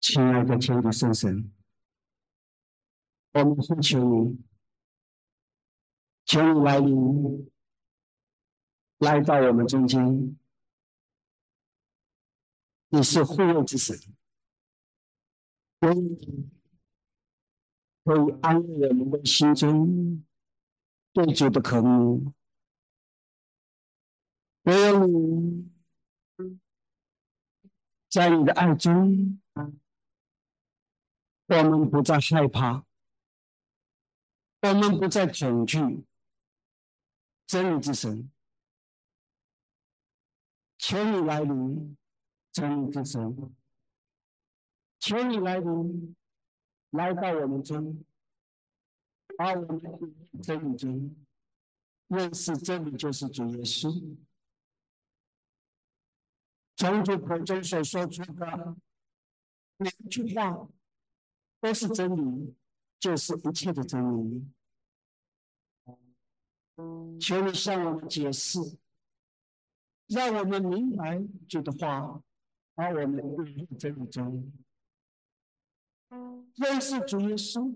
亲爱的天主圣神，我们呼求你，求你来临，来到我们中间。你是护佑之神，唯有你可以安慰我们的心中对主的渴慕，唯有你在你的爱中，我们不再害怕，我们不再恐惧。真理之神，求你来临，真理之神，求你来临，来到我们中，把我们引入真理中，认识真理就是主耶稣。从主口中所说出的每一句话都是真理，就是一切的真理。求你向我们解释，让我们明白主的话，把我们引入真理中，认识主耶稣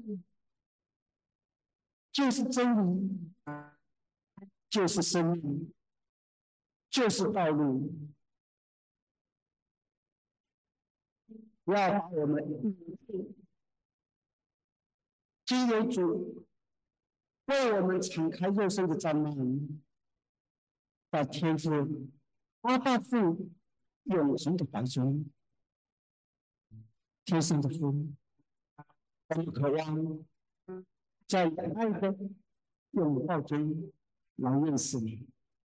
就是真理，就是生命，就是道路。要把我们引入经由主为我们敞开肉身的帐门，把天父阿爸父永恒的怀中。天上的父，我们渴望在爱的拥抱中来认识你。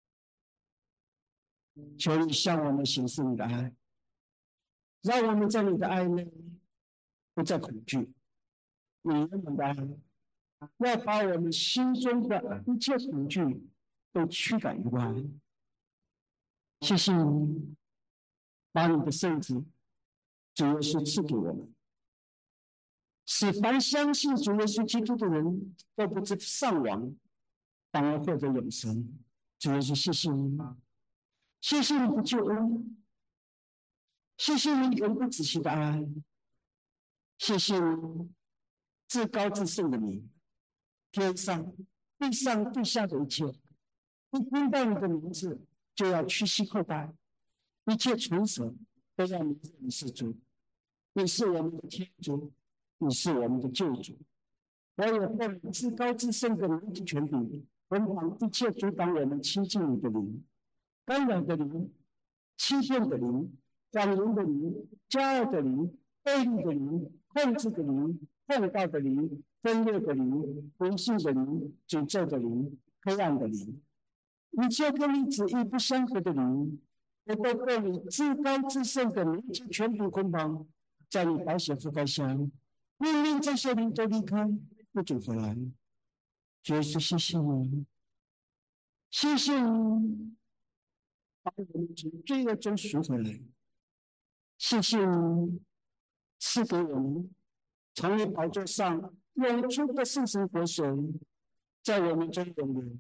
求你向我们显示你的爱，让我们在你的爱内不再恐惧。你我们的爱要把我们心中的一切恐惧都驱赶于外。谢谢你把你的圣子主耶稣赐给我们，使凡相信主耶稣基督的人都不致丧亡，反而获得永生。主耶稣，谢谢你，谢谢你的救恩，谢谢你永不止息的爱，谢谢你至高至圣的名。天上、地上、地下的一切，一听到你的名字，就要屈膝叩拜，一切唇舌都要名字你是主。你是我们的天主，你是我们的救主。我也奉你至高至圣的名之权柄，捆绑一切阻挡我们亲近你的灵、干扰的灵、欺骗的灵、谎言的灵、骄傲的灵、悖逆的灵、控制的灵、控告的灵、分裂的灵、不信的灵、诅咒的灵、黑暗的灵，一切跟你旨意不相合的灵，我都被你至高至圣的名之权柄捆绑，在你白血覆盖下，命令这些灵都离开，不准回来。主耶稣，谢谢你，谢谢你把我们从罪恶中赎回来，谢谢你赐给我们从你宝座上涌出的圣神活水，在我们中永流，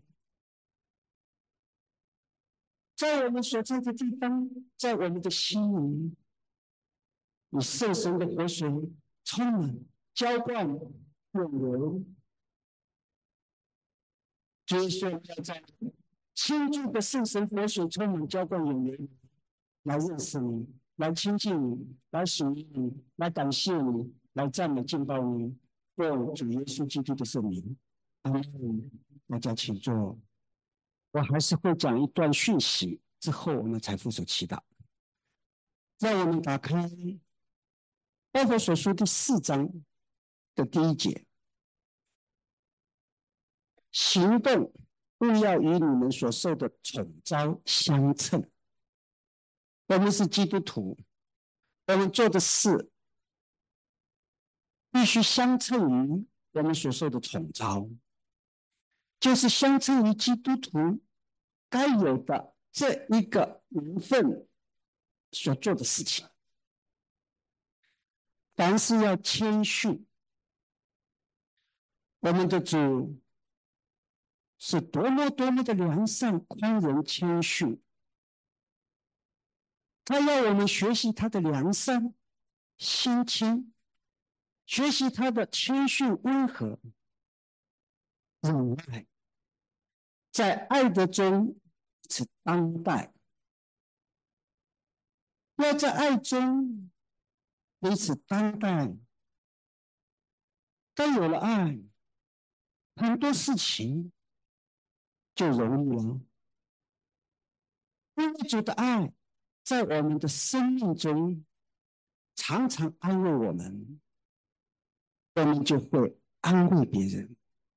在我们所在的地方，在我们的心里，你圣神的活水充满、浇灌、永流。主耶稣，要在倾注的圣神活水充满、浇灌、永流，来认识你，来亲近你，来属于你，来感谢你，来赞美敬拜你，奉主耶稣基督的圣名，阿门。大家请坐。我还是会讲一段讯息，之后我们才负手祈祷。让我们打开《以弗所书》第4章的第1节，行动勿要与你们所受的宠召相称。我们是基督徒，我们做的事必须相称于我们所受的宠召，就是相称于基督徒该有的这一个名分所做的事情。凡事要谦逊，我们的主是多么多么的良善、宽容、谦逊。他要我们学习他的良善， 心轻，学习他的谦逊温和、忍耐，在爱的中彼此当代，要在爱中彼此当代。当有了爱，很多事情就容易了。因为主的爱在我们的生命中常常安慰我们，我们就会安慰别人。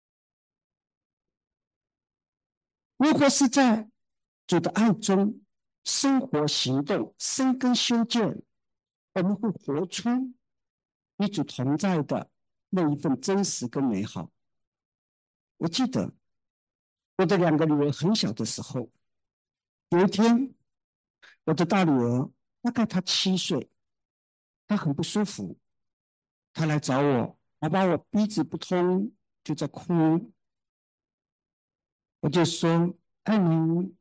如果是在主的爱中生活行动、生根修建，我们会活出与主同在的那一份真实跟美好。我记得我的2个女儿很小的时候，有一天，我的大女儿大概她7岁，她很不舒服，她来找我，我鼻子不通，就在哭。我就说：艾琳，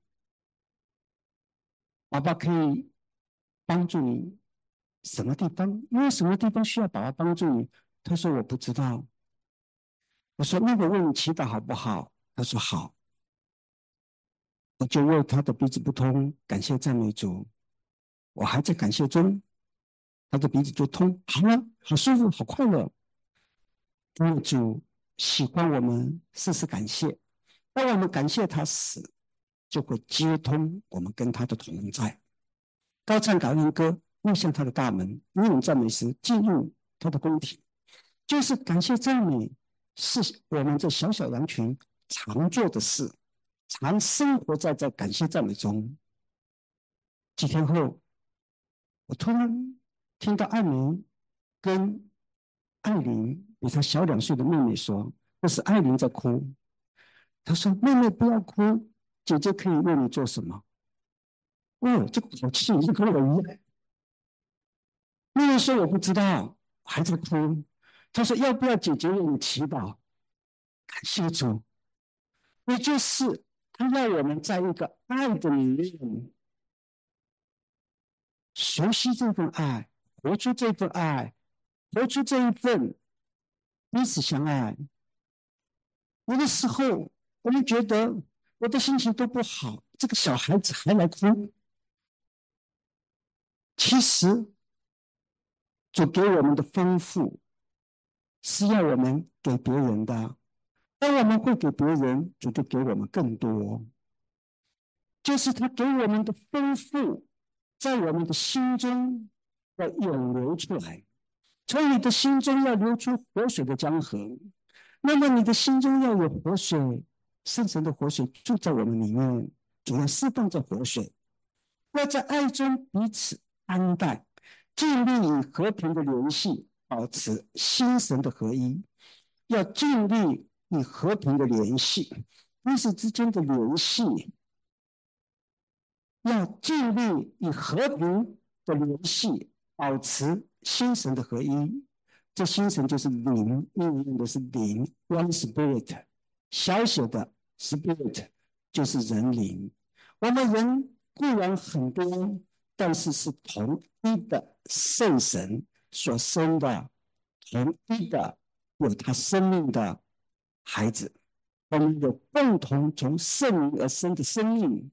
爸爸可以帮助你什么地方？因为什么地方需要爸爸帮助你？她说我不知道。我说那我为你祈祷好不好？她说好。我就为她的鼻子不通感谢赞美主。我还在感谢中，她的鼻子就通好了，好舒服，好快乐。因为主喜欢我们时时感谢，当我们感谢他时，就会接通我们跟他的同在。高唱感恩歌，面向他的大门，因为赞美时进入他的宫体，就是感谢赞美，是我们这小小人群常做的事，常生活在这感谢赞美中。几天后，我突然听到艾明跟艾琳比她小2岁的妹妹说，那是艾琳在哭。她说：“妹妹不要哭，姐姐可以为你做什么？”哦，这个好气，就跟我一样。妹妹说：“我不知道，还在哭。”她说：“要不要姐姐为你祈祷？”感谢主，也就是他让我们在一个爱的里面，熟悉这份爱，活出这份爱，活出这一份彼此相爱。有的时候，我们觉得我的心情都不好，这个小孩子还来哭。其实，主给我们的丰富是要我们给别人的，当我们会给别人，主就给我们更多。就是他给我们的丰富，在我们的心中要涌流出来。从你的心中要流出活水的江河，那么你的心中要有活水，圣神的活水住在我们里面，主要释放这活水，要在爱中彼此安待，尽力以和平的联系保持心神的合一，要尽力以和平的联系，彼此之间的联系，要尽力以和平的联系保持心神的合一。这心神就是灵，运用的是灵 ，one spirit， 小小的 spirit 就是人灵。我们人固然很多，但是是同一的圣神所生的，同一的有他生命的孩子，我们有共同从圣灵而生的生命。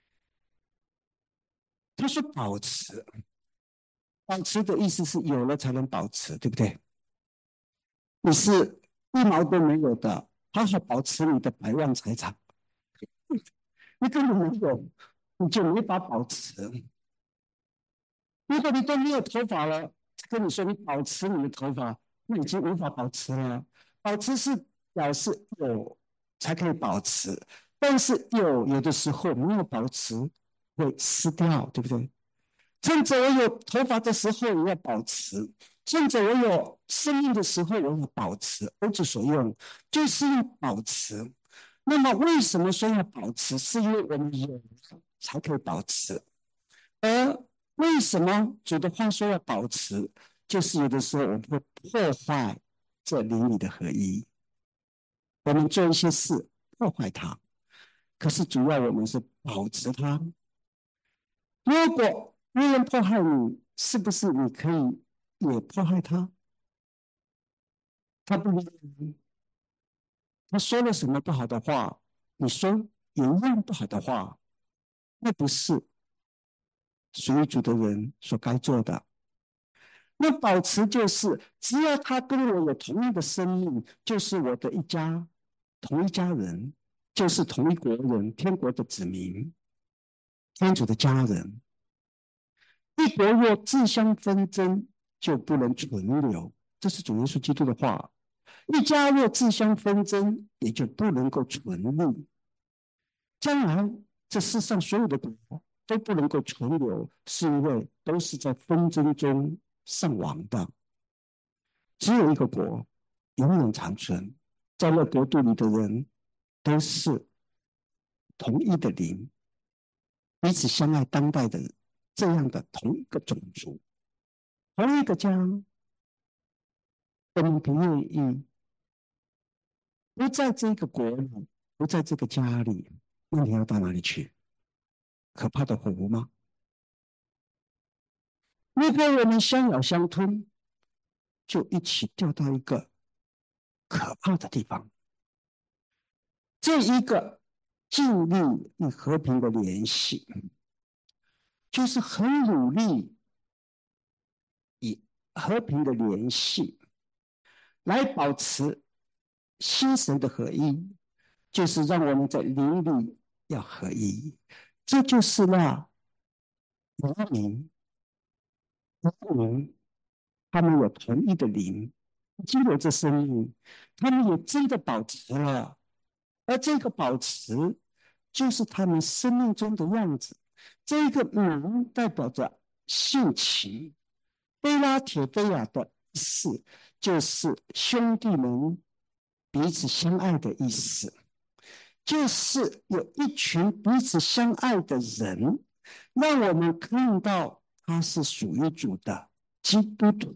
他说保持，保持的意思是有了才能保持，对不对？你是1毛都没有的，好好保持你的100万财产。你根本没有，你就没法保持。如果你都没有头发了，跟你说你保持你的头发，那已经无法保持了。保持是表示有才可以保持，但是有的时候没有保持会失掉，对不对？趁着我有头发的时候，我要保持；趁着我有生命的时候，我要保持。欧之所用就是要保持。那么，为什么说要保持？是因为我们有了才可以保持。而为什么主的话说要保持？就是有的时候我们会破坏这灵里的合一，我们做一些事破坏它。可是主要我们是保持它。如果别人迫害你，是不是你可以也迫害他，他不理你，他说了什么不好的话，你说也一样不好的话，那不是属于主的人所该做的。那保持就是，只要他跟我有同一的生命，就是我的一家，同一家人，就是同一国人，天国的子民，天主的家人。一国若自相纷争，就不能存留。这是主耶稣基督的话。一家若自相纷争，也就不能够存立。将来这世上所有的国都不能够存留，是因为都是在纷争中丧亡的。只有一个国永远长存，在那国度里的人都是同一的灵，彼此相爱当代的这样的同一个种族，同一个家。我们不愿意不在这个国里，不在这个家里，那你要到哪里去？可怕的火湖吗？如果我们相咬相吞，就一起掉到一个可怕的地方。这一个尽力与和平的联系，就是很努力以和平的联系来保持心神的合一，就是让我们在灵里要合一。这就是那渔民，他们有同一的灵，经过这生命，他们也真的保持了。而这个保持，就是他们生命中的样子。这个名代表着性情，菲拉铁菲亚的意思就是兄弟们彼此相爱的意思，就是有一群彼此相爱的人，让我们看到他是属于主的基督徒。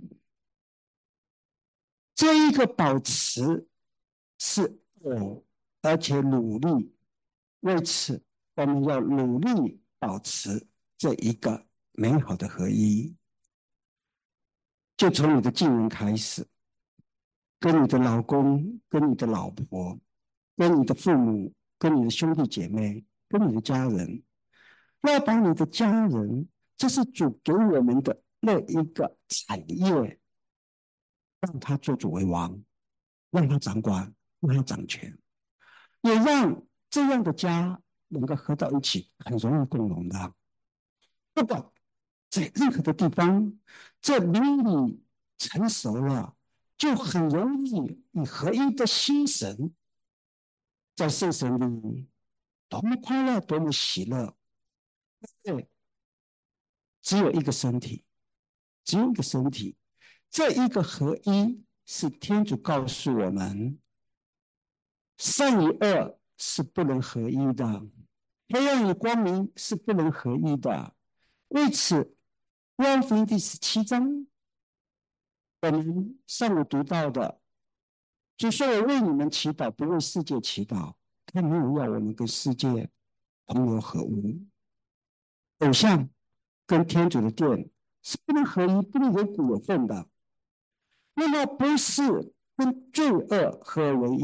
这一个保持是我，而且努力，为此我们要努力保持这一个美好的合一。就从你的近人开始，跟你的老公，跟你的老婆，跟你的父母，跟你的兄弟姐妹，跟你的家人，要把你的家人，这是主给我们的那一个产业，让他做主为王，让他掌管，让他掌权，也让这样的家能够合到一起，很容易共荣的。不管在任何的地方，这邻里成熟了，就很容易以合一的心神，在圣神里多么快乐，多么喜乐。对，只有一个身体，只有一个身体，这一个合一是天主告诉我们，善与恶是不能合一的，黑暗与光明是不能合一的。为此，约翰福音第17章，我们上午读到的，就说我为你们祈祷，不为世界祈祷。他没有要我们跟世界同流合污。偶像跟天主的殿是不能合一，不能有股有份的。那么不是跟罪恶合而为一。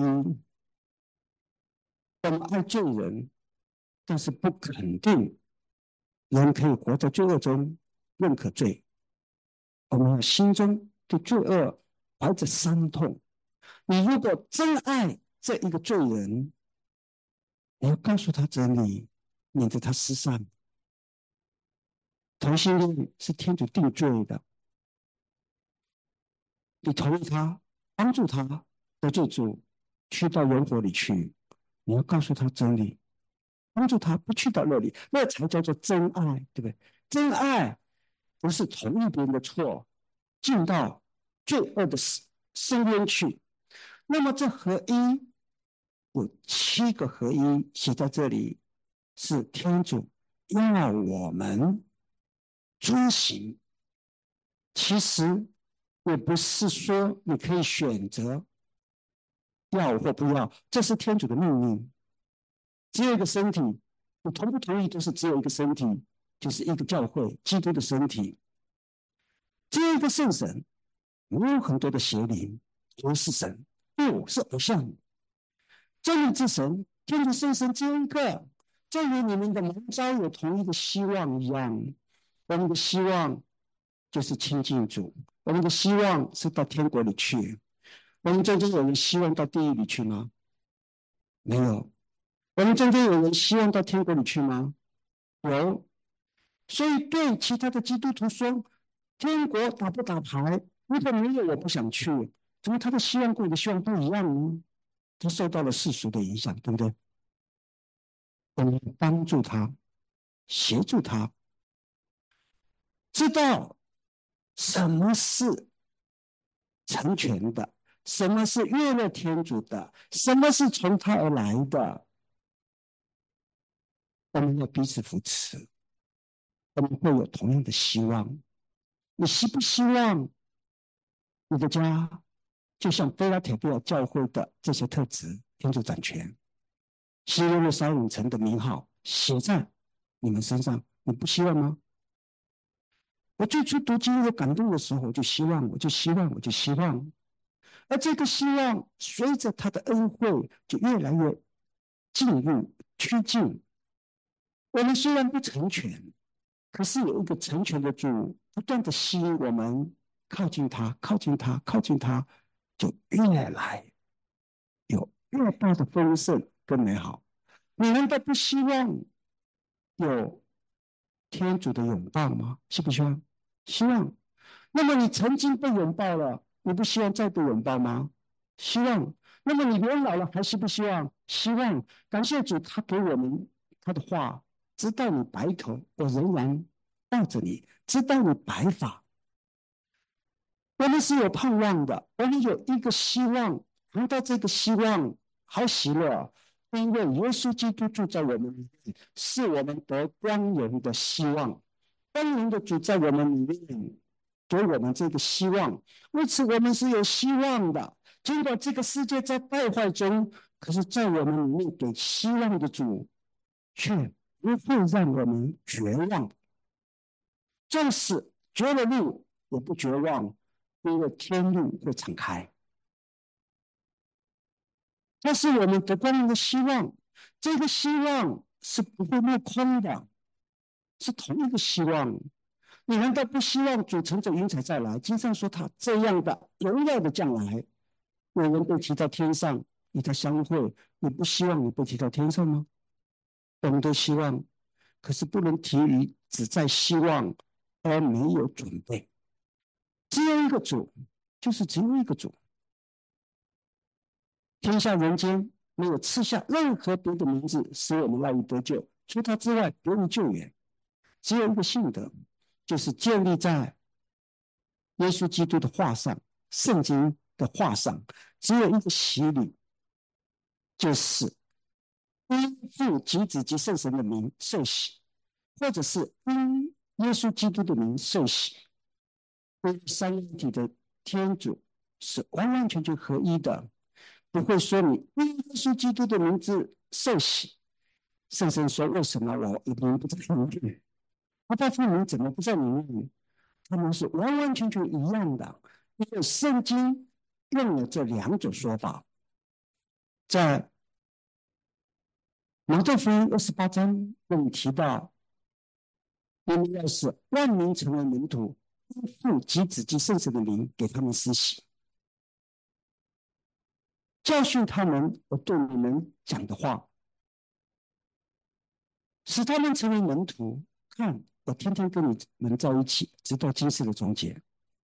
我们爱罪人，但是不肯定人可以活在罪恶中，认可罪。我们心中对罪恶怀着伤痛。你如果真爱这一个罪人，你要告诉他真理，免得他失散。同性恋是天主定罪的，你同意他，帮助他得罪主，去到人火里去，你要告诉他真理，帮助他不去到那里，那才叫做真爱，对不对？真爱不是同意别人的错，进到罪恶的深渊去。那么这合一有7个合一写在这里，是天主要我们遵行。其实也不是说你可以选择要或不要，这是天主的命令。只有一个身体，你同不同意都是只有一个身体，就是一个教会，基督的身体。只有一个圣神， 有很多的邪灵，不是神，不是偶像，真理之神，天主圣神只有一个，正如你们的蒙召有同一个希望一样，我们的希望就是亲近主，我们的希望是到天国里去。我们中间有人希望到地狱里去吗？没有。我们中间有人希望到天国里去吗？有。所以对其他的基督徒说，天国打不打牌？如果没有，我不想去。怎么他的希望跟我的希望不一样呢？他受到了世俗的影响，对不对？我们帮助他，协助他，知道什么是成全的，什么是悦乐天主的，什么是从他而来的。我们要彼此扶持，我们会有同样的希望。你希不希望你的家就像菲拉铁菲尔教会的这些特质，天主掌权，新耶路撒冷城的名号写在你们身上，你不希望吗？我最初读经有感动的时候，我就希望，而这个希望随着他的恩惠就越来越进入趋近。我们虽然不成全，可是有一个成全的主，不断的吸引我们靠近他，靠近他，靠近他，就越来有越大的丰盛跟美好。你难道不希望有天主的拥抱吗？希不希望？希望。那么你曾经被拥抱了，你不希望再被拥抱吗？希望。那么你年老了，还希不希望？希望。感谢主，他给我们他的话，直到你白头，我仍然抱着你；直到你白发，我们是有盼望的，我们有一个希望，谈到这个希望，好喜乐，因为耶稣基督住在我们里面，是我们得光荣的希望。光荣的主在我们里面，给我们这个希望，为此我们是有希望的。尽管这个世界在败坏中，可是在我们里面给希望的主，却不会让我们绝望。纵使绝了路，也不绝望，因为天路会敞开。这是我们得光荣的希望，这个希望是不会落空的，是同一个希望。你难道不希望主乘着云彩再来？经上说他这样的荣耀的将来，有人被提到天上，与他相会，你不希望你被提到天上吗？我们都希望，可是不能提于只在希望而没有准备。只有一个主，就是只有一个主。天下人间没有赐下任何别的名字使我们赖以得救，除他之外别无救援。只有一个信德，就是建立在耶稣基督的话上，圣经的话上。只有一个洗礼，就是因父及子及圣神的名受洗，或者是因耶稣基督的名受洗。因为三一体的天主是完完全全合一的，不会说你因耶稣基督的名字受洗，圣神说为什么我一名不在里面？阿爸父名怎么不在里面？他们是完完全全一样的，因为圣经用了这两种说法。在马太福音28章那里提到，你们要是万民成为门徒，因父及子及圣神的名给他们施洗，教训他们我对你们讲的话，使他们成为门徒。看，我天天跟你们在一起，直到今世的终结。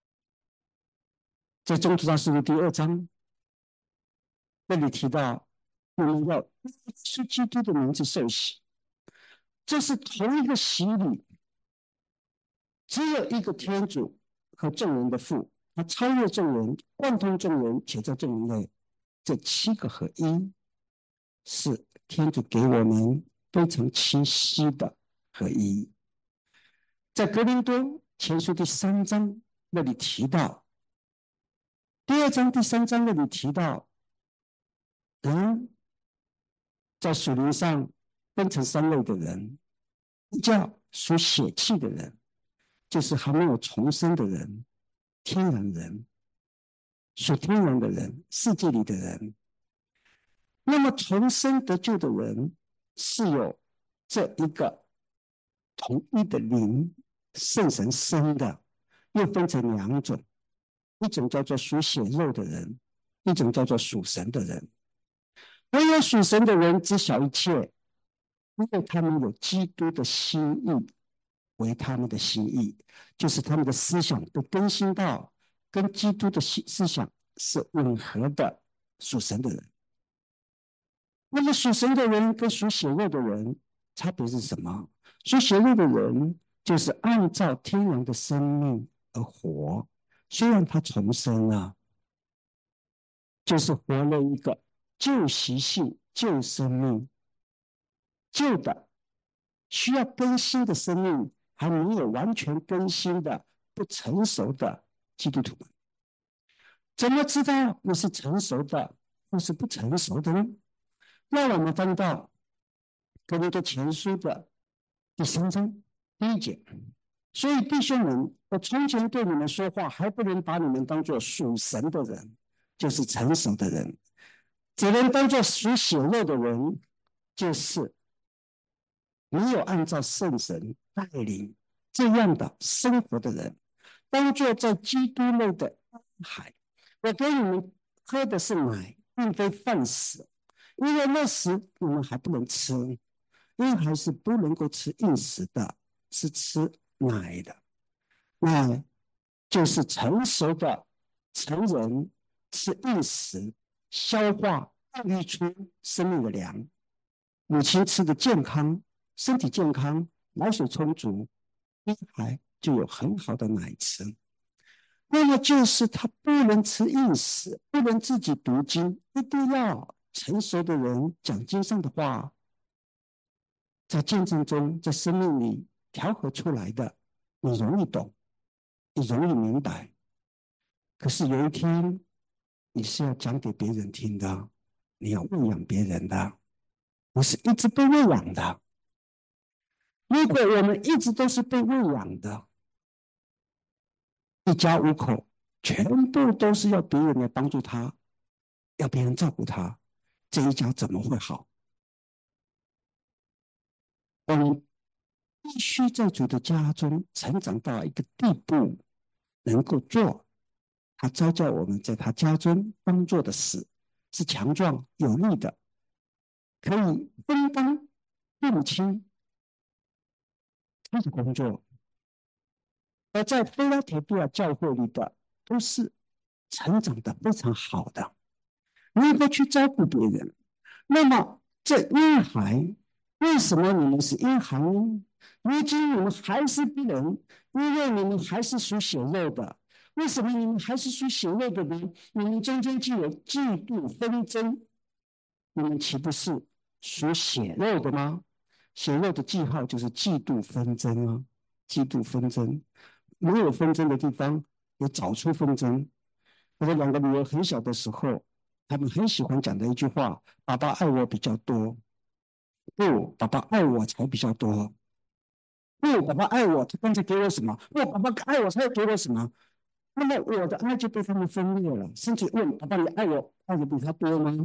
在《宗徒大事录》第2章那里提到，你们要耶稣基督的名字受洗，这是同一个洗礼，只有一个天主和众人的父，他超越众人，贯通众人，且在众人内，这7个合一，是天主给我们非常清晰的合一。在格林多前书第3章那里提到，第2章、第3章那里提到，人在属灵上分成3类的人，一叫属血气的人，就是还没有重生的人，天然人； 属天然的人，世界里的人。那么重生得救的人是有这一个同一的灵，圣神生的，又分成两种，一种叫做属血肉的人，一种叫做属神的人。唯有属神的人知晓一切，因为他们有基督的心意为他们的心意，就是他们的思想都更新到跟基督的思想是吻合的属神的人。那么属神的人跟属血肉的人差别是什么？属血肉的人就是按照天然的生命而活，虽然他重生了，就是活了一个旧习性、旧生命、旧的需要更新的生命，还没有完全更新的不成熟的基督徒们，怎么知道你是成熟的或是不成熟的呢？让我们翻到哥林多前书的第3章第1节。所以弟兄们，我从前对你们说话，还不能把你们当作属神的人，就是成熟的人，只能当作属血肉的人，就是没有按照圣神带领这样的生活的人，当作在基督内的婴孩。我给你们喝的是奶，并非饭食，因为那时你们还不能吃，婴孩是不能够吃硬食的，是吃奶的。奶就是成熟的成人吃硬食，消化孕育出生命的粮。母亲吃的健康，身体健康，奶水充足，婴孩就有很好的奶吃。那么就是他不能吃硬食，不能自己读经，一定要成熟的人讲经上的话，在见证中，在生命里调和出来的，你容易懂，你容易明白。可是有一天，你是要讲给别人听的，你要喂养别人的，不是一直被喂养的。如果我们一直都是被喂养的，一家五口全部都是要别人来帮助他，要别人照顾他，这一家怎么会好？我们必须在主的家中成长到一个地步，能够做他召叫我们在他家中工作的事，是强壮有力的，可以分担父母亲他的工作。而在菲拉铁比亚教会里的都是成长的非常好的，能够去照顾别人。那么这婴孩，为什么你们是婴孩呢？如今你们还是不能，因为你们还是属血肉的。为什么你们还是属血肉的呢？你们中间就有嫉妒纷争，你们岂不是属血肉的吗？血肉的记号就是嫉妒纷争啊，嫉妒纷争。没有纷争的地方，有找出纷争。我的2个女儿很小的时候，他们很喜欢讲的一句话：爸爸爱我比较多。不，爸爸爱我才比较多。不，爸爸爱我，他刚才给我什么？不，爸爸爱我，他又给我什么？那么我的爱就被他们分裂了，甚至问爸爸：“你爱我，爱的比他多吗？”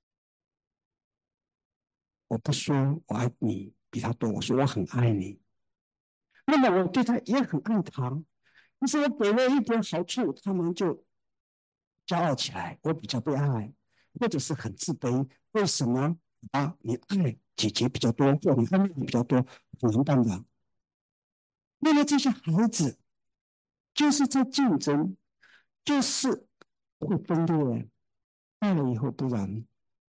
我不说我爱你比他多，我说我很爱你。那么我对他也很爱他，可是我给了一点好处，他们就骄傲起来，我比较被爱，或者是很自卑。为什么啊？你爱姐姐比较多，或你爱妹妹比较多，很难办的。那么这些孩子就是在竞争，就是会分裂。大了以后不然，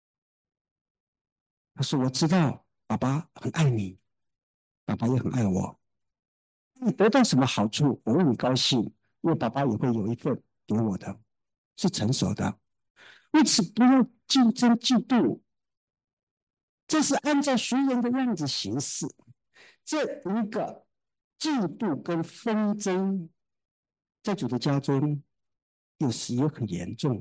他说我知道爸爸很爱你，爸爸也很爱我。你得到什么好处，我为你高兴，因为爸爸也会有一份给我的，是成熟的。因此不要竞争嫉妒，这是按照俗人的样子行事。这一个嫉妒跟纷争，在主的家中有时也很严重。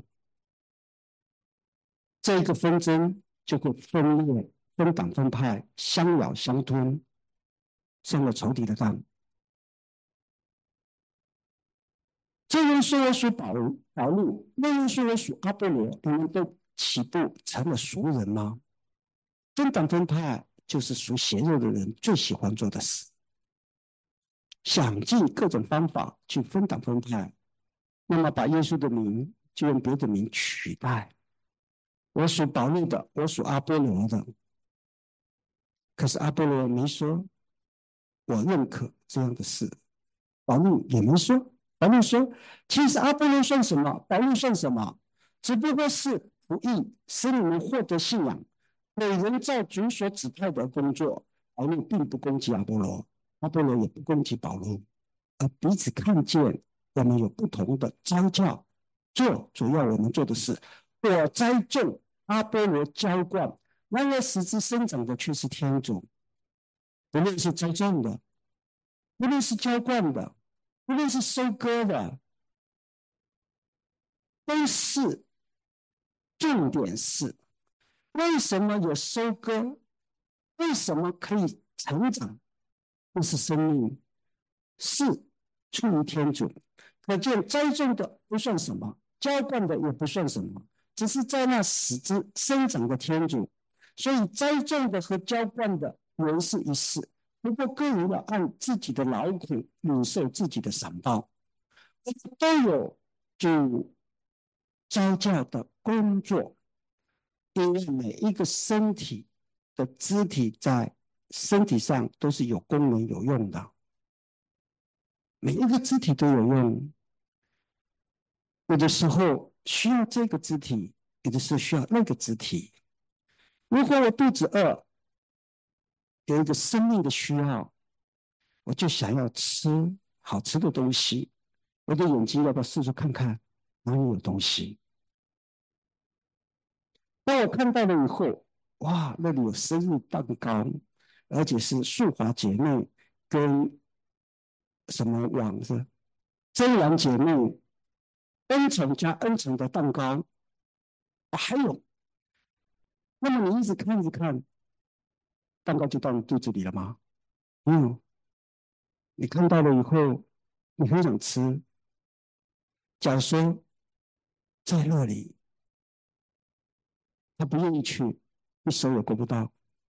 这个纷争就会分裂、分党分派、相咬相吞，上了仇敌的当。 这人说我属保禄，那人说我属阿波罗，你们都岂不成了熟人吗？分党分派就是属血肉的人最喜欢做的事，想尽各种方法去分党分派，那么把耶稣的名就用别的名取代。我属保禄的，我属阿波罗的，可是阿波罗没说我认可这样的事，保禄也没说。保禄说，其实阿波罗算什么？保禄算什么？只不过是仆役，使你们获得信仰。每人照主所指派的工作。保禄并不攻击阿波罗，阿波罗也不攻击保禄，而彼此看见我们有不同的招教，做主要我们做的事。我栽种，阿波罗浇灌，然而使之生长的却是天主。不论是栽种的，不论是浇灌的，不论是收割的，都是重点是为什么有收割？为什么可以成长？那是生命，是出于天主。可见栽种的不算什么，浇灌的也不算什么，只是在那使之生长的天主。所以栽种的和浇灌的原是一事，不过各人要按自己的劳苦领受自己的赏报，都有主招教的工作。因为每一个身体的肢体在身体上都是有功能有用的，每一个肢体都有用。有的时候需要这个肢体，有的时候需要那个肢体。如果我肚子饿，有一个生命的需要，我就想要吃好吃的东西，我的眼睛要不要四处看看哪里有东西？当我看到了以后，哇，那里有生日蛋糕，而且是素华姐妹跟什么网是真阳姐妹恩宠加恩宠的蛋糕，还有，那么你一直看着看，蛋糕就到你肚子里了吗？嗯，你看到了以后，你很想吃。假如说在那里，他不愿意去，你手也够不到。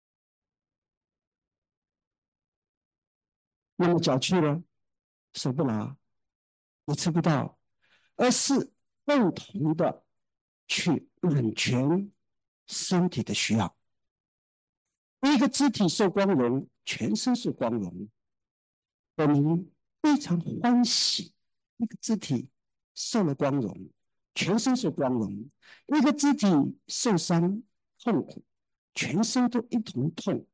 那么脚去了，手不拿，你吃不到，而是共同的去满全身体的需要。一个肢体受光荣，全身受光荣。我们非常欢喜，一个肢体受了光荣，全身受光荣；一个肢体受伤痛苦，全身都一同痛。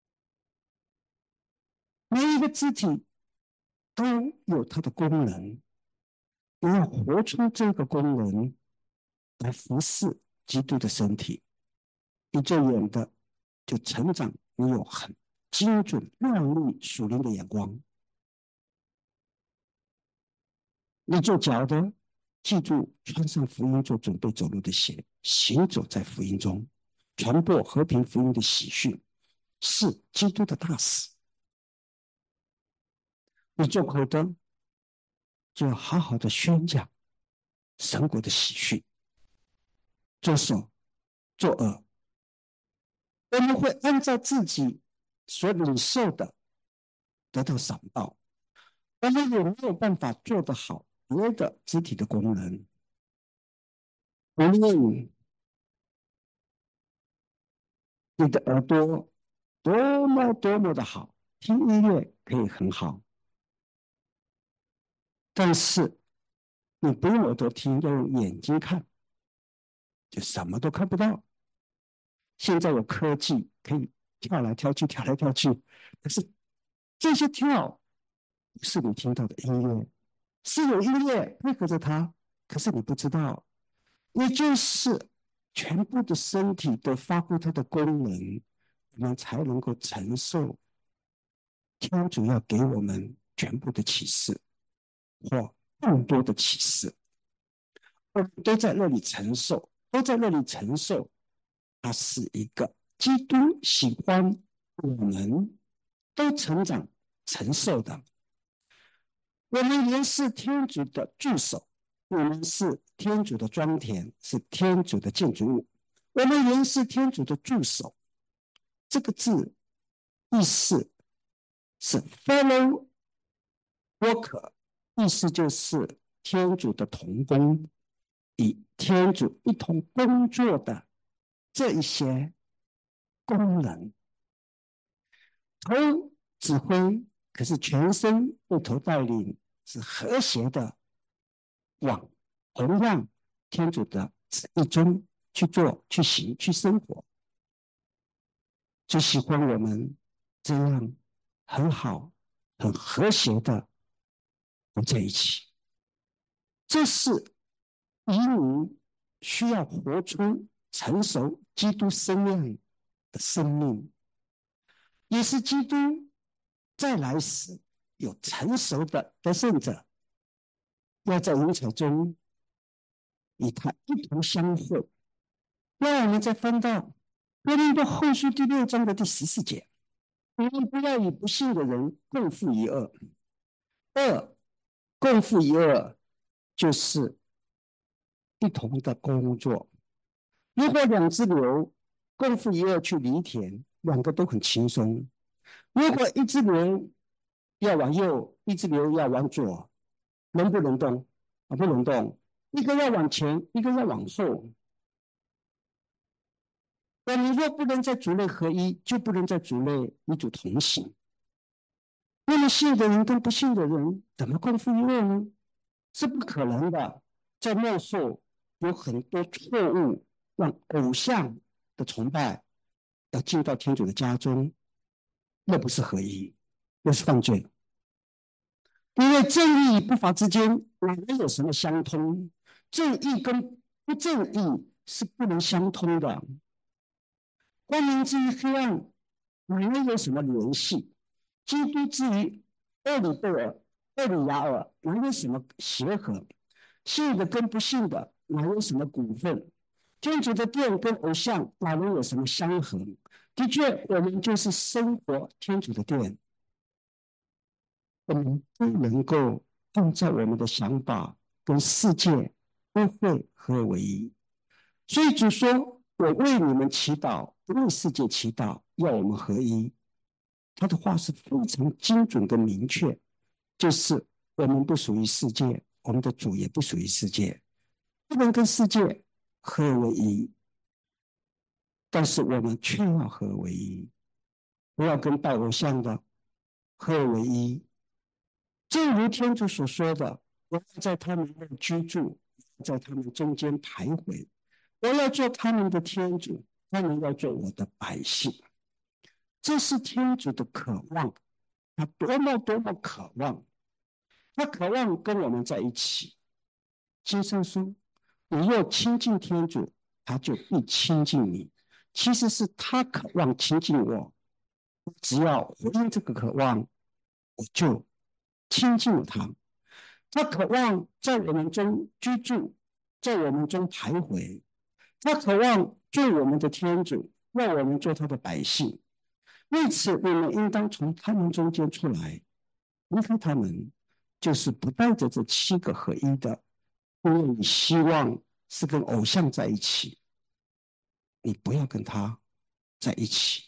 每一个肢体都有它的功能，你要活出这个功能来服侍基督的身体。你做远的就成长，你有很精准、亮丽、属灵的眼光。你做脚的，记住穿上福音做准备走路的鞋，行走在福音中，传播和平福音的喜讯，是基督的大使。你做口的，就要好好的宣讲神国的喜讯。做手、做耳，我们会按照自己所领受的得到赏报。我们有没有办法做得好别的肢体的功能？无论你的耳朵多么多么的好，听音乐可以很好，但是你不用耳朵听，要用眼睛看，就什么都看不到。现在有科技可以跳来跳去，跳来跳去，可是这些跳不是你听到的音乐，是有音乐配合着它，可是你不知道，也就是全部的身体都发挥它的功能，我们才能够承受天主要给我们全部的启示或更多的启示。我们都在那里承受，都在那里承受。它是一个基督喜欢我们都成长承受的。 我们原是天主的助手，我们是天主的庄田，是天主的建筑物。我们原是天主的助手，这个字意思是 fellow worker， 意思就是天主的同工，与天主一同工作的这一些工人。头指挥，可是全身为头带领，是和谐的往同样天主的旨意中去做、去行、去生活。就喜欢我们这样很好、很和谐的活在一起。这是移民需要活出成熟基督生命的生命，也是基督再来时有成熟的得胜者，要在云彩中与他一同相会。让我们再翻到哥林多后书第6章的第14节：你们不要与不信的人共负一恶。共负一恶就是一同的工作。如果两只牛共负一恶去犁田，两个都很轻松。如果一只牛要往右，一只牛要往左，能不能动？不能动。一个要往前，一个要往后。我们若不能在主内合一，就不能在主内与主同行。那么信的人跟不信的人怎么共负一恶呢？是不可能的。在幕后有很多错误，让偶像的崇拜要进到天主的家中，那不是合一，那是犯罪。因为正义与不法之间哪能有什么相通？正义跟不正义是不能相通的。光明之于黑暗，哪能有什么联系？基督之于厄里贝尔、厄里亚尔，哪有什么协和？信的跟不信的，哪有什么股份？天主的殿跟偶像，哪能有什么相合？的确，我们就是生活天主的殿，我们不能够按照我们的想法跟世界都会合而为一。所以主说：“我为你们祈祷，不为世界祈祷，要我们合一。”他的话是非常精准跟明确，就是我们不属于世界，我们的主也不属于世界，不能跟世界合而为一，但是我们却要合而为一，不要跟拜偶像的合而为一。正如天主所说的：“我要在他们内居住，在他们中间徘徊，我要做他们的天主，他们要做我的百姓。”这是天主的渴望，他多么多么渴望，他渴望跟我们在一起。经上说：“你若亲近天主，他就必亲近你。”其实是他渴望亲近我，只要回应这个渴望，我就亲近了他。他渴望在我们中居住，在我们中徘徊。他渴望做我们的天主，让我们做他的百姓。为此，我们应当从他们中间出来，离开他们，就是不带着这7个合一的。因为你希望是跟偶像在一起，你不要跟他在一起，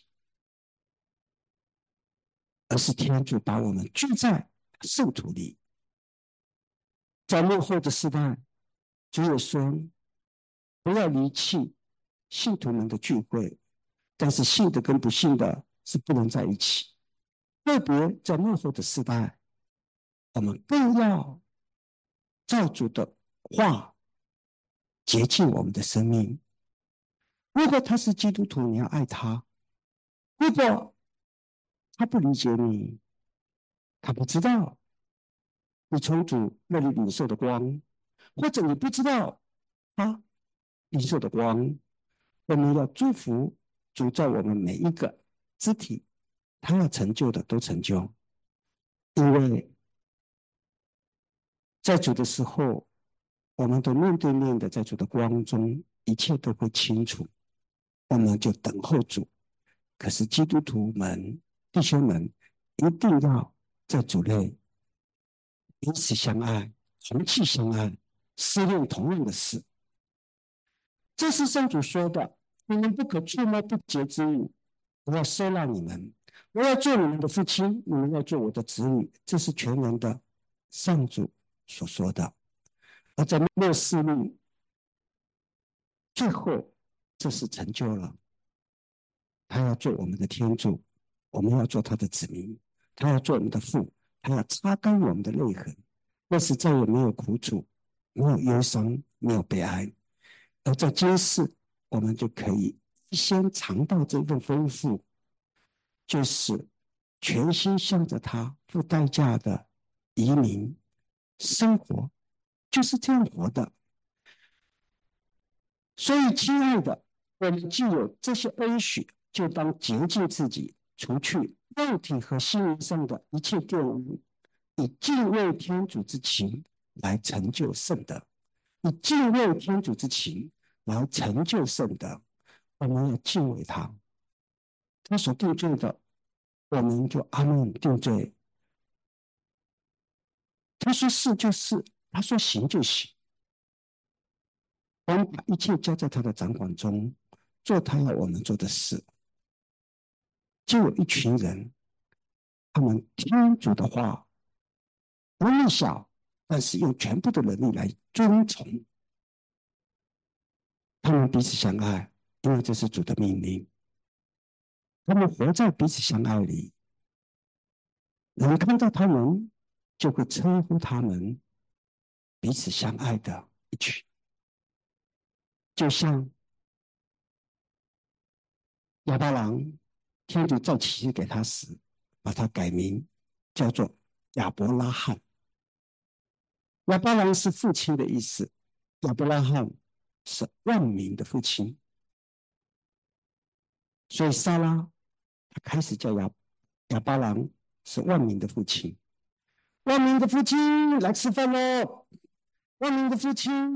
而是天主把我们聚在圣徒里。在幕后的时代，主也说不要离弃信徒们的聚会，但是信的跟不信的是不能在一起。特别在幕后的时代，我们更要照主的话洁净我们的生命。如果他是基督徒，你要爱他；如果他不理解你，他不知道你从主那里领受的光，或者你不知道他领受的光，我们要祝福主在我们每一个肢体，他要成就的都成就。因为在主的时候，我们都面对面的在主的光中，一切都会清楚，我们就等候主。可是基督徒们、弟兄们，一定要在主内彼此相爱，同气相爱，思念同样的事。这是圣主说的：你们不可触摸不洁之物，我要收纳你们，我要做你们的父亲，你们要做我的子女。这是全能的上主所说的。而在末世律最后，这是成就了。他要做我们的天主，我们要做他的子民，他要做我们的父，他要擦干我们的泪痕，那时再也没有苦楚，没有忧伤，没有悲哀。而在今世，我们就可以先尝到这份丰富，就是全心向着他付代价的移民生活，就是这样活的。所以，亲爱的，我们既有这些恩许，就当洁净自己，除去肉体和心灵上的一切玷污，以敬畏天主之情来成就圣德，以敬畏天主之情来成就圣德。我们要敬畏他，他所定罪的，我们就阿门定罪。他说是就是，他说行就行。我们把一切交在他的掌管中，做他要我们做的事。就有一群人，他们听主的话，不力小，但是用全部的能力来遵从。他们彼此相爱，因为这是主的命令。他们活在彼此相爱里，人看到他们，就会称呼他们彼此相爱的一群。就像亚巴郎，天主再启示给他时，把他改名叫做亚伯拉罕。亚巴郎是父亲的意思，亚伯拉罕是万民的父亲。所以撒拉他开始叫亚巴郎是万民的父亲。万民的父亲来吃饭喽！万民的父亲，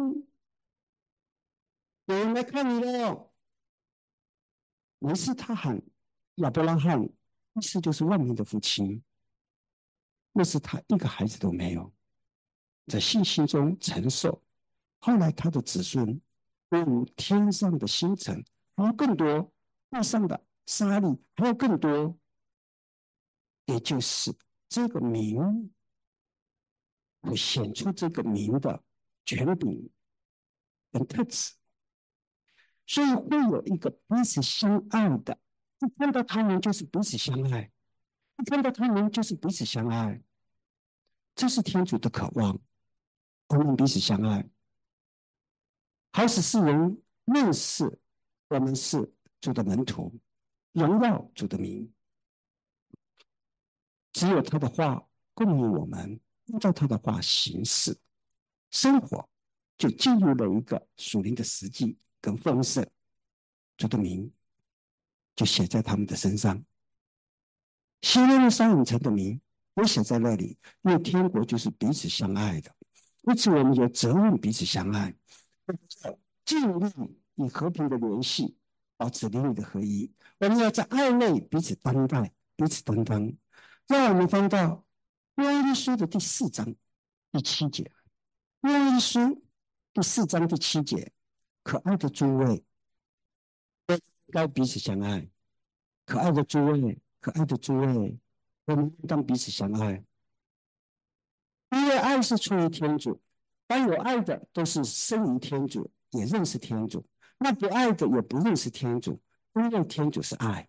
有人来看你喽！于是他喊亚伯拉罕，意思就是万民的父亲。那是他一个孩子都没有，在信心中承受。后来他的子孙犹如天上的星辰，还有更多；地上的沙粒还有更多。也就是这个名会显出这个名的权柄跟特质，所以会有一个彼此相爱的。一看到他们就是彼此相爱，一看到他们就是彼此相爱。这是天主的渴望，我们彼此相爱，好使世人认识我们是主的门徒，荣耀主的名。只有他的话供应我们，按照他的话行事，生活就进入了一个属灵的实际跟丰盛。主的名就写在他们的身上。希律的三影城的名也写在那里，因为天国就是彼此相爱的，因此我们有责任彼此相爱，尽力以和平的联系保持灵里的合一。我们要在爱内彼此担待，彼此担当。让我们翻到约翰一书的第4章第7节。约翰一书第4章第7节，可爱的诸位，该彼此相爱。可爱的诸位，可爱的诸位，我们应当彼此相爱，因为爱是出于天主。凡有爱的，都是生于天主，也认识天主；那不爱的，也不认识天主，因为天主是爱。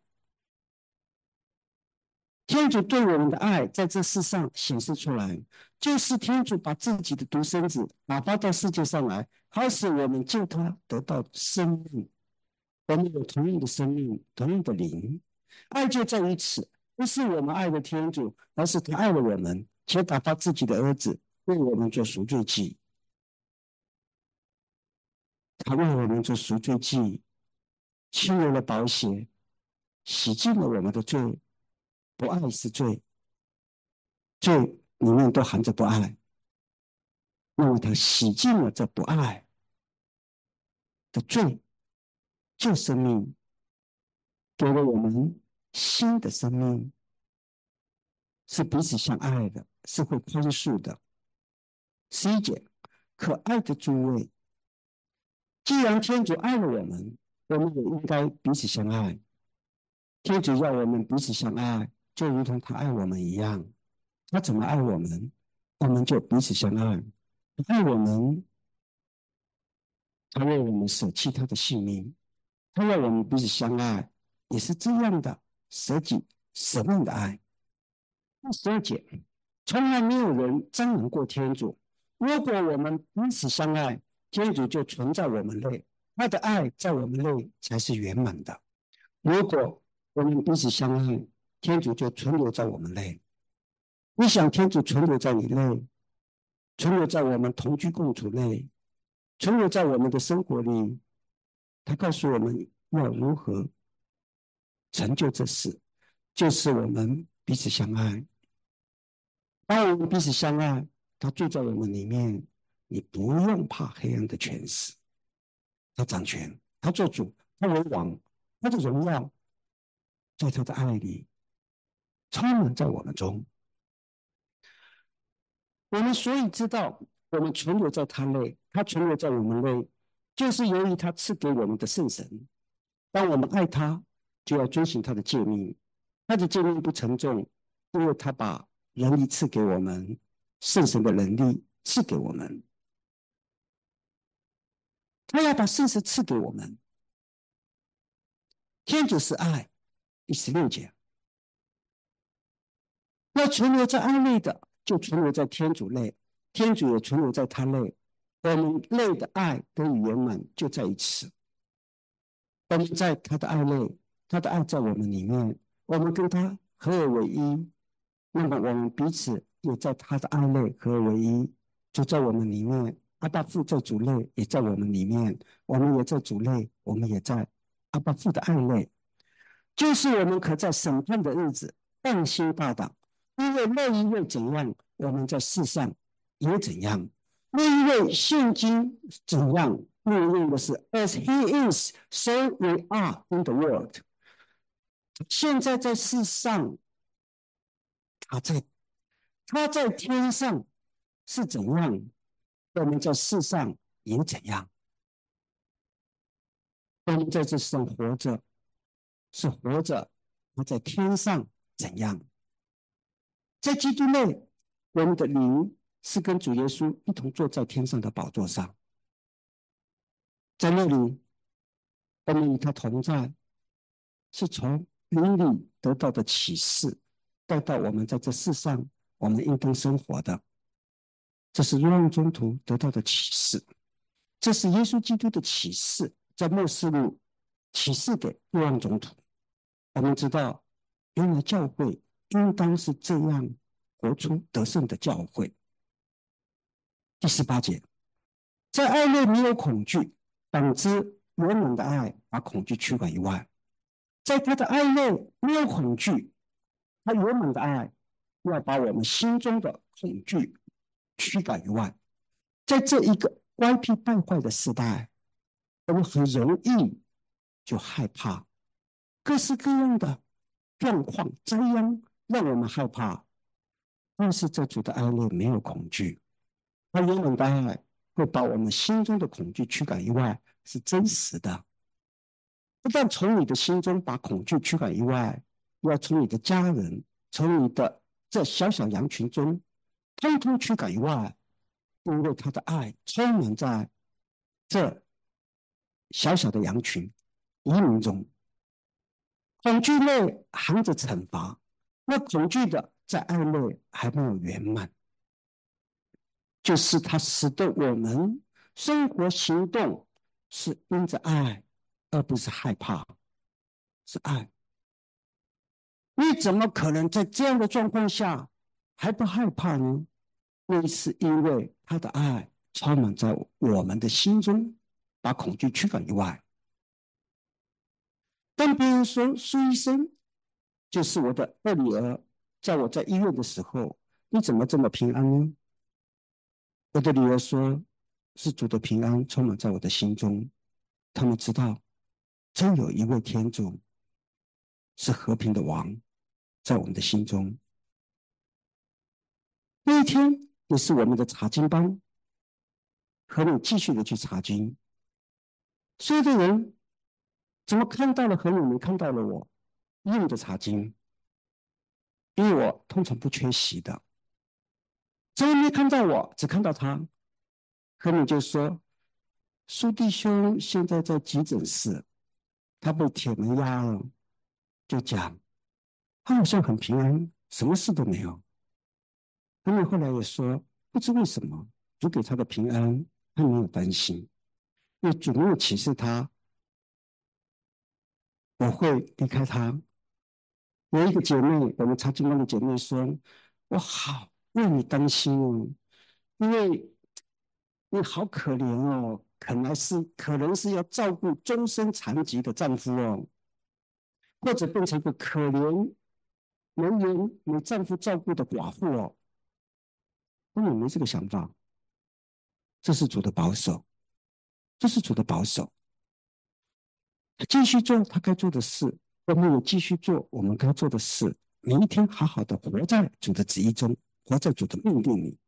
天主对我们的爱，在这世上显示出来，就是天主把自己的独生子打发到世界上来，好使我们救他得到生命。我们有同样的生命，同样的灵。爱就在于此，不是我们爱的天主，而是他爱了我们，且打发自己的儿子为我们做赎罪祭。他为我们做赎罪祭，亲流了宝血，洗净了我们的罪。不爱是罪，罪里面都含着不爱。那么他洗净了这不爱的罪，救生命，给了我们新的生命，是彼此相爱的，是会宽恕的， 11节，可爱的诸位，既然天主爱了我们，我们也应该彼此相爱。天主要我们彼此相爱，就如同他爱我们一样。他怎么爱我们，我们就彼此相爱。他爱我们，他为我们舍弃他的性命，他要我们彼此相爱，也是这样的舍己舍命的爱。12节，从来没有人沾染过天主。如果我们彼此相爱，天主就存在我们内，他的爱在我们内才是圆满的。如果我们彼此相爱，天主就存留在我们内。你想天主存留在你内，存留在我们同居共处内，存留在我们的生活里，他告诉我们要如何成就这事，就是我们彼此相爱。当我们彼此相爱，他住在我们里面，你不用怕黑暗的权势，他掌权，他做主，他为王，他的荣耀在他的爱里充满在我们中。我们所以知道，我们存留在他内，他存留在我们内，就是由于他赐给我们的圣神。当我们爱他，就要遵循他的诫命。他的诫命不沉重，因为他把能力赐给我们，圣神的能力赐给我们。他要把圣神赐给我们。天主是爱，第16节。要存留在爱内的，就存留在天主内，天主也存留在他内。我们内的爱得以圆满，就在于此。我们在他的爱内，他的爱在我们里面，我们跟他合而为一。那么我们彼此也在他的爱内合而为一，就在我们里面。阿爸父在主内，也在我们里面，我们也在主内，我们也在阿爸父的爱内。就是我们可在审判的日子放心大胆，因为那一位怎样，我们在世上也怎样。那一位现今怎样，命令的是 as he is, so we are in the world。 现在在世上，他在天上是怎样，我们在世上也怎样。我们在这世上活着，是活着，他在天上怎样。在基督内，我们的灵是跟主耶稣一同坐在天上的宝座上，在那里我们与他同在，是从灵里得到的启示，带到我们在这世上我们应当生活的。这是若望宗徒得到的启示，这是耶稣基督的启示，在末世录启示给若望宗徒。我们知道，原来教会应当是这样活出得胜的教会。第18节，在爱内没有恐惧，反之圆满的爱把恐惧驱赶以外。在他的爱内没有恐惧，他圆满的爱要把我们心中的恐惧驱赶以外。在这一个歪僻败坏的时代，我们很容易就害怕各式各样的状况灾殃，让我们害怕。但是在主的爱内没有恐惧，他圆满的爱会把我们心中的恐惧驱赶以外，是真实的。不但从你的心中把恐惧驱赶以外，要从你的家人，从你的这小小羊群中通通驱赶以外，因为他的爱充满在这小小的羊群移民中。恐惧内含着惩罚，那恐惧的在爱内还没有圆满，就是它使得我们生活行动是因着爱，而不是害怕，是爱。你怎么可能在这样的状况下还不害怕呢？那是因为他的爱充满在我们的心中，把恐惧驱赶以外。当别人说苏医生，就是我的二女儿，在我在医院的时候，你怎么这么平安呢？我的女儿说，是主的平安充满在我的心中。他们知道，真有一位天主是和平的王，在我们的心中。那一天， 也是我们的查经班，和你继续的去查经。所有的人怎么看到了和你没看到了我，硬的查经，因为我通常不缺席的。怎么没看到我，只看到他？和你就说，苏弟兄现在在急诊室，他被铁门压了，就讲他好像很平安，什么事都没有。他们后来也说，不知为什么主给他的平安，他没有担心，因为主没有启示他我会离开他。有一个姐妹，我们查经班的姐妹说：“我好为你担心哦，因为你好可怜哦，可能是要照顾终身残疾的丈夫哦，或者变成一个可怜没人没丈夫照顾的寡妇哦。”根本没这个想法，这是主的保守，这是主的保守。他继续做他该做的事，我们也继续做我们该做的事。每一天好好的活在主的旨意中，活在主的命令里。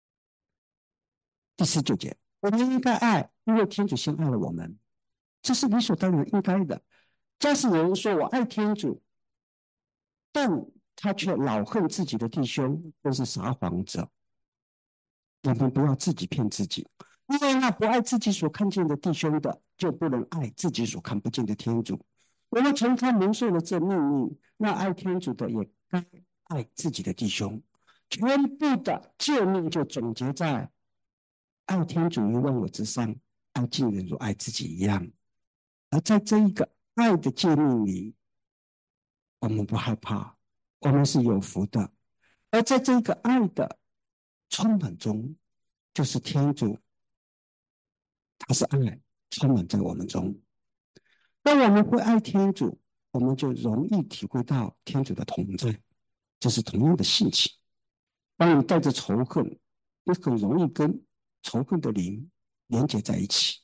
第19节，我们应该爱，因为天主先爱了我们，这是理所当然应该的。假使有人说我爱天主，但他却老恨自己的弟兄，都是撒谎者。我们不要自己骗自己，因为那不爱自己所看见的弟兄的，就不能爱自己所看不见的天主。我们从他蒙受了这命令，那爱天主的也该爱自己的弟兄。全部的诫命就总结在爱天主于万有之上，爱近人如爱自己一样。而在这一个爱的诫命里，我们不害怕，我们是有福的。而在这个爱的充满中，就是天主，他是爱充满在我们中。当我们会爱天主，我们就容易体会到天主的同在，这是同样的性情。当你带着仇恨，你很容易跟仇恨的灵连接在一起。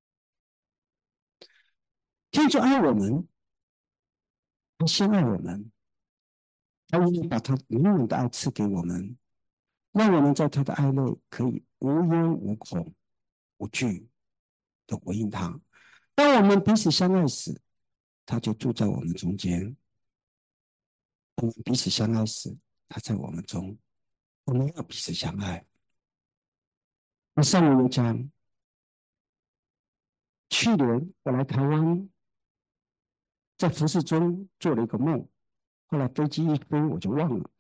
天主爱我们，他先爱我们，他愿意把他永远的爱赐给我们，让我们在他的爱内可以无忧无恐、无惧的回应他。当我们彼此相爱时，他就住在我们中间；我们彼此相爱时，他在我们中。我们要彼此相爱。我上面有讲，去年我来台湾，在服侍中做了一个梦，后来飞机一飞我就忘了，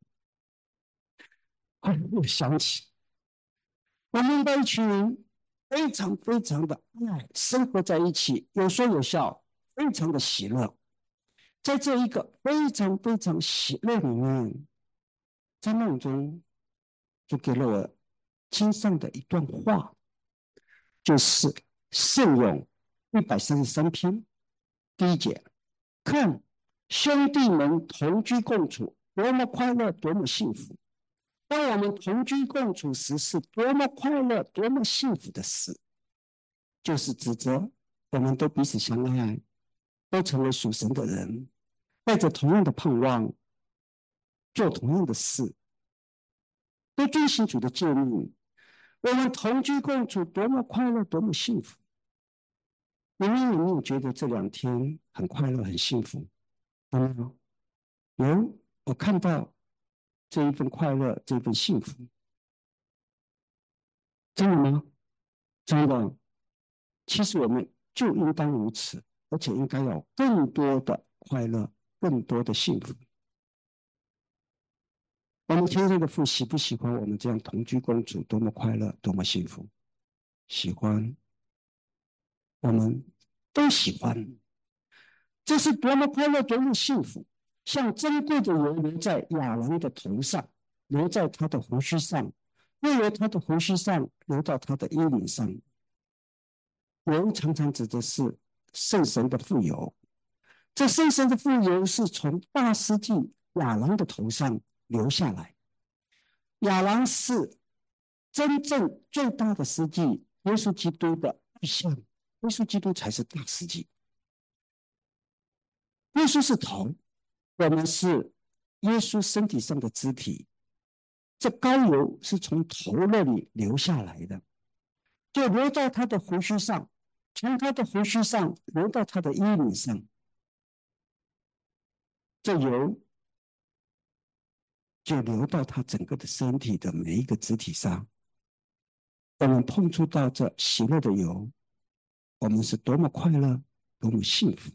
后来又想起，我们的一群人非常非常的爱，生活在一起，有说有笑，非常的喜乐。在这一个非常非常喜乐里面，在梦中就给了我经上的一段话，就是圣咏133篇第1节，看兄弟们同居共处，多么快乐，多么幸福。当我们同居共处时，是多么快乐，多么幸福的事。就是指着我们都彼此相爱，都成为属神的人，带着同样的盼望，做同样的事，都遵行主的诫命。我们同居共处，多么快乐，多么幸福。你们有没有觉得这2天很快乐、很幸福？有没有？有，我看到这一份快乐，这一份幸福。真的吗？真的。其实我们就应当如此，而且应该有更多的快乐，更多的幸福。我们天上的父喜不喜欢我们这样同居共处，多么快乐，多么幸福？喜欢，我们都喜欢。这是多么快乐，多么幸福！像珍贵的油留在亚郎的头上，留在他的胡须上，又由他的胡须上流到他的衣领上。油常常指的是圣神的富有，这圣神的富有是从大司祭亚郎的头上流下来。亚郎是真正最大的司祭，耶稣基督的意象，耶稣基督才是大司祭。耶稣是头，我们是耶稣身体上的肢体。 这膏油是从头那里流下来的，就流到他的胡须上，从他的胡须上流到他的衣领上。这油就流到他整个的身体的每一个肢体上。我们碰触到这喜乐的油，我们是多么快乐，多么幸福。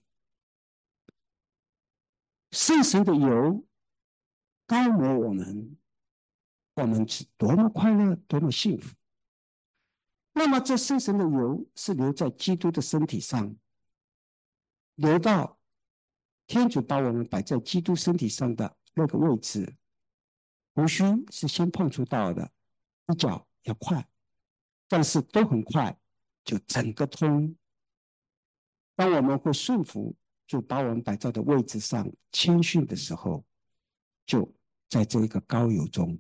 圣神的油膏抹我们，我们是多么快乐，多么幸福。那么这圣神的油是留在基督的身体上，流到天主把我们摆在基督身体上的那个位置。胡须是先碰触到的，一脚要快，但是都很快，就整个通。当我们会顺服，就把我们摆在的位置上，谦逊的时候，就在这一个膏油中。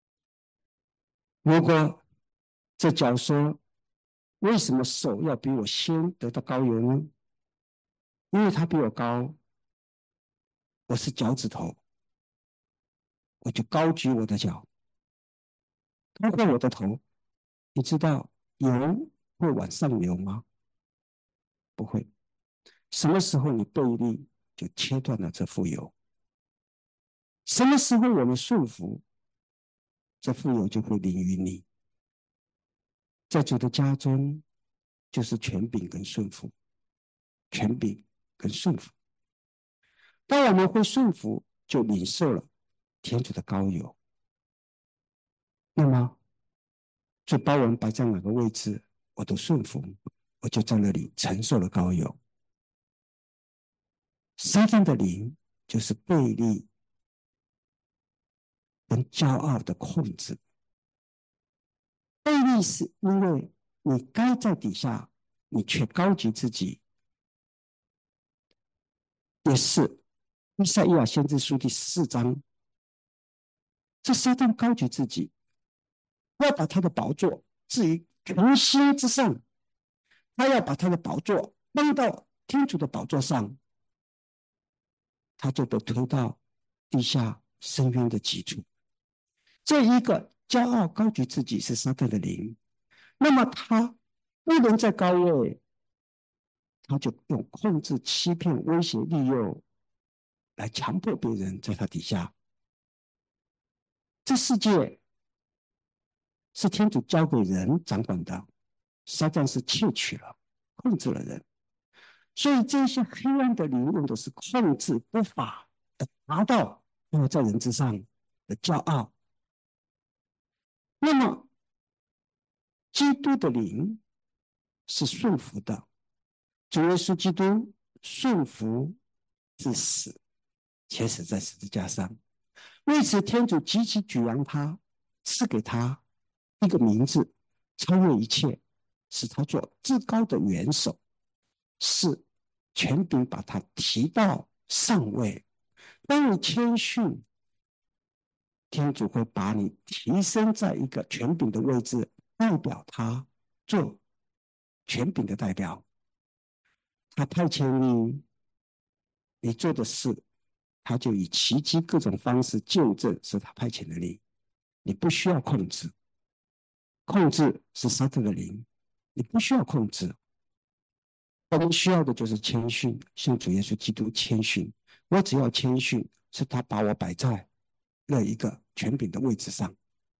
如果这脚说，为什么手要比我先得到膏油呢？因为他比我高，我是脚趾头，我就高举我的脚，高过我的头。你知道油会往上流吗？不会。什么时候你背力，就切断了这副油。什么时候我们顺服，这副油就会淋于你。在主的家中，就是权柄跟顺服，权柄跟顺服。当我们会顺服，就领受了天主的膏油。那么，就把我们摆在哪个位置，我都顺服，我就在那里承受了膏油。撒旦的灵就是背力跟骄傲的控制。背力是因为你该在底下，你却高举自己，也是以赛亚先知书第14章，这撒旦高举自己，要把他的宝座置于群星之上，他要把他的宝座放到天主的宝座上，他就被推到地下深渊的极处。这一个骄傲高举自己是撒旦的灵，那么他不能在高位，他就用控制、欺骗、威胁、利诱来强迫别人在他底下。这世界是天主交给人掌管的，撒旦是窃取了、控制了人，所以这些黑暗的灵用的是控制不法的，达到要在人之上的骄傲。那么基督的灵是顺服的，主耶稣基督顺服至死，且死在十字架上。为此，天主极其举扬他，赐给他一个名字，超越一切，使他做至高的元首，是权柄把他提到上位。当你谦逊，天主会把你提升在一个权柄的位置，代表他做权柄的代表。他派遣你，你做的事，他就以奇迹各种方式见证是他派遣的你。你不需要控制，控制是撒旦的灵，你不需要控制。我们需要的就是谦逊，向主耶稣基督谦逊。我只要谦逊，是他把我摆在那一个权柄的位置上，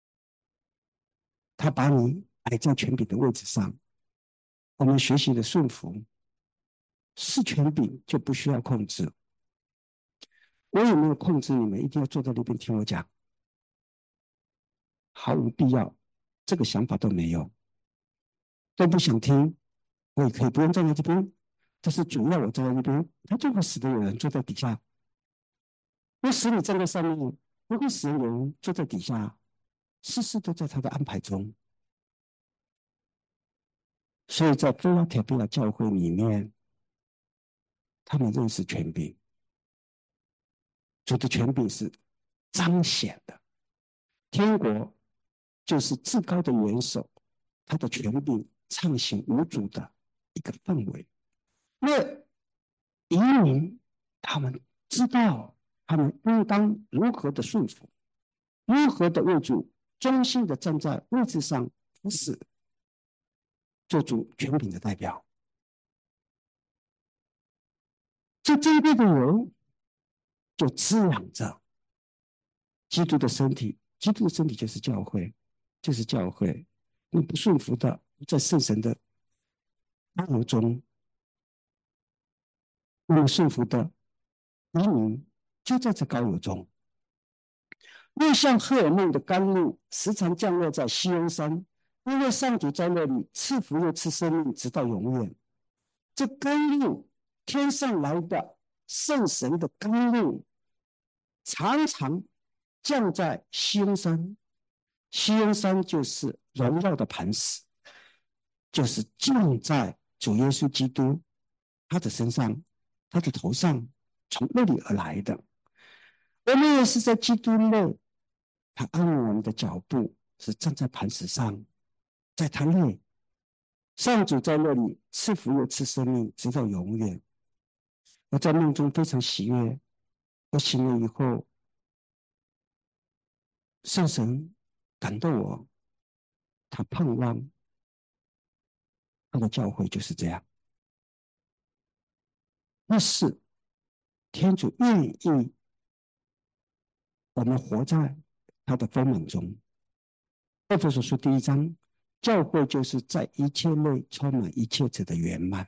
他把你摆在权柄的位置上。我们学习的顺服是权柄，就不需要控制。我有没有控制你们？一定要坐在那边听我讲，毫无必要，这个想法都没有，都不想听，我也可以不用站在这边。但是主要我站在那边，他就会使得有人坐在底下。我使你站在上面，不会使人坐在底下，事事都在他的安排中。所以在菲拉铁比亚教会里面，他们认识权柄，主的权柄是彰显的。天国就是至高的元首，他的权柄畅行无阻的一个范围。那移民他们知道他们应当如何的顺服， 如何的为主忠心的站在位置上服侍，做主权柄的代表。这一辈的人就滋养着基督的身体，基督的身体就是教会，就是教会。你不顺服的，在圣神的高油中，那么顺服的黎明就在这高油中。又像荷尔蒙的甘露，时常降落在西恩山，因为上主在那里赐福又赐生命，直到永远。这甘露，天上来的圣神的甘露，常常降在西恩山。西恩山就是荣耀的磐石，就是降在主耶稣基督他的身上，他的头上，从那里而来的。我们也是在基督内，他安稳我们的脚步，是站在磐石上，在他内，上主在那里赐福又赐生命，直到永远。我在梦中非常喜悦，我醒了以后，圣神感动我，他盼望他的教会就是这样。那是天主愿意我们活在他的丰满中。《弗所书》第1章，教会就是在一切内充满一切者的圆满。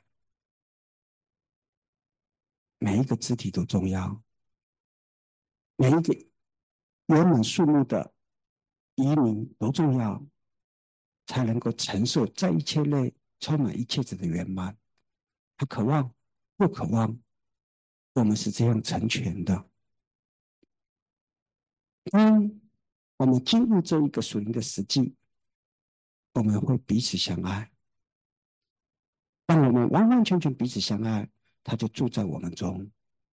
每一个肢体都重要，每一个圆满肃穆的移民都重要，才能够承受在一切内充满一切者的圆满。他渴望，不渴望，我们是这样成全的。当我们进入这一个属灵的实际，我们会彼此相爱。当我们完完全全彼此相爱，他就住在我们中，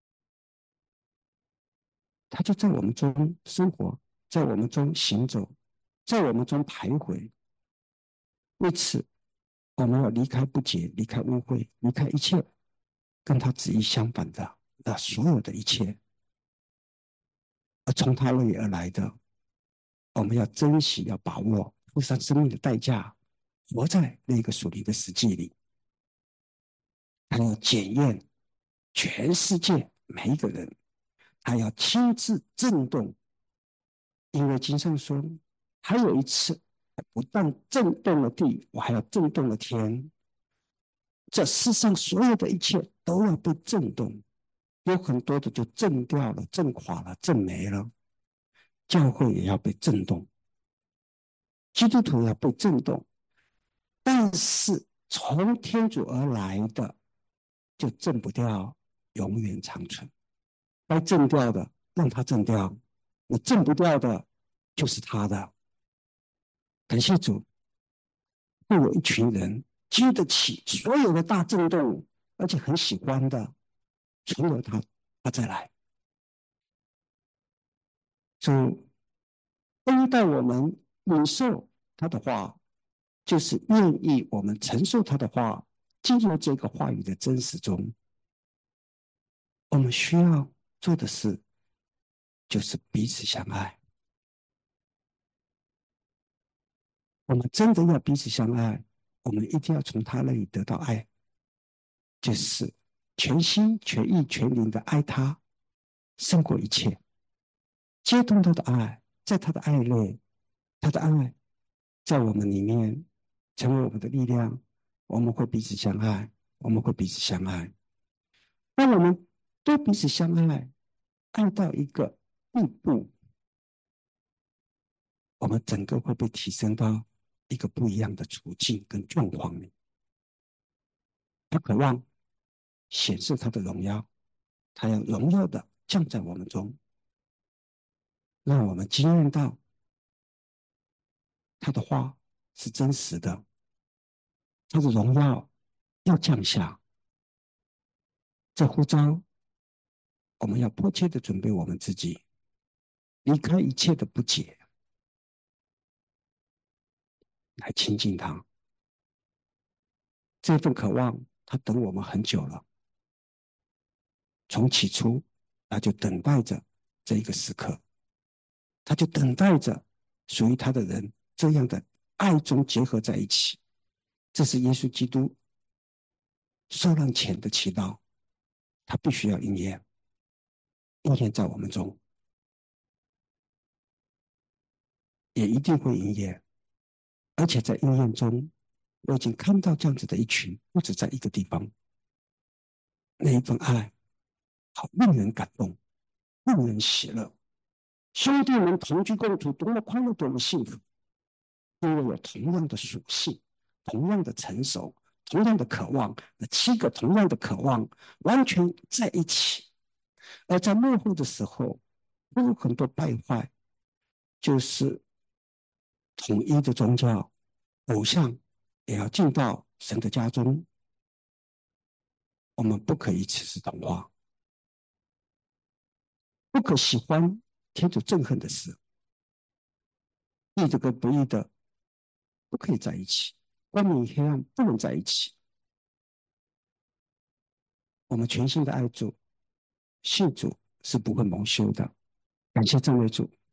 他就在我们中生活，在我们中行走，在我们中徘徊。为此，我们要离开不洁，离开污秽，离开一切跟他旨意相反的所有的一切，而从他那里而来的，我们要珍惜，要把握，付上生命的代价，活在那个属灵的实际里。他要检验全世界每一个人，他要亲自震动，因为经上说，还有一次，不但震动了地，我还要震动了天。这世上所有的一切都要被震动，有很多的就震掉了、震垮了、震没了。教会也要被震动，基督徒也要被震动，但是从天主而来的就震不掉，永远长存。该震掉的让它震掉，那震不掉的就是他的。感谢主，会有一群人经得起所有的大震动，而且很喜欢的，存留他再来。就恩待我们领受他的话，就是愿意我们承受他的话，进入这个话语的真实中。我们需要做的事，就是彼此相爱。我们真的要彼此相爱，我们一定要从他那里得到爱，就是全心全意全灵的爱他，胜过一切。接通他的爱，在他的爱内，他的爱在我们里面成为我们的力量，我们会彼此相爱，我们会彼此相爱。当我们都彼此相爱，爱到一个地步，我们整个会被提升到一个不一样的处境跟状况里。他渴望显示他的荣耀，他要荣耀的降在我们中，让我们经验到他的话是真实的，他的荣耀要降下。这呼召，我们要迫切的准备我们自己，离开一切的不解，来亲近他。这份渴望，他等我们很久了，从起初，他就等待着这一个时刻。 他就等待着属于他的人这样的爱中结合在一起。这是耶稣基督受难前的祈祷，他必须要应验，应验在我们中，也一定会应验。而且在应验中，我已经看到这样子的一群，不止在一个地方，那一份爱好令人感动，令人喜乐。兄弟们同居共处，多么快乐，多么幸福！因为有同样的属性，同样的成熟，同样的渴望，那7个同样的渴望完全在一起。而在幕后的时候，会有很多败坏，就是统一的宗教，偶像也要进到神的家中。我们不可以此时同化，不可喜欢天主憎恨的事，义的跟不义的不可以在一起，光明与黑暗不能在一起。我们全心的爱主，信主是不会蒙羞的。感谢赞美主。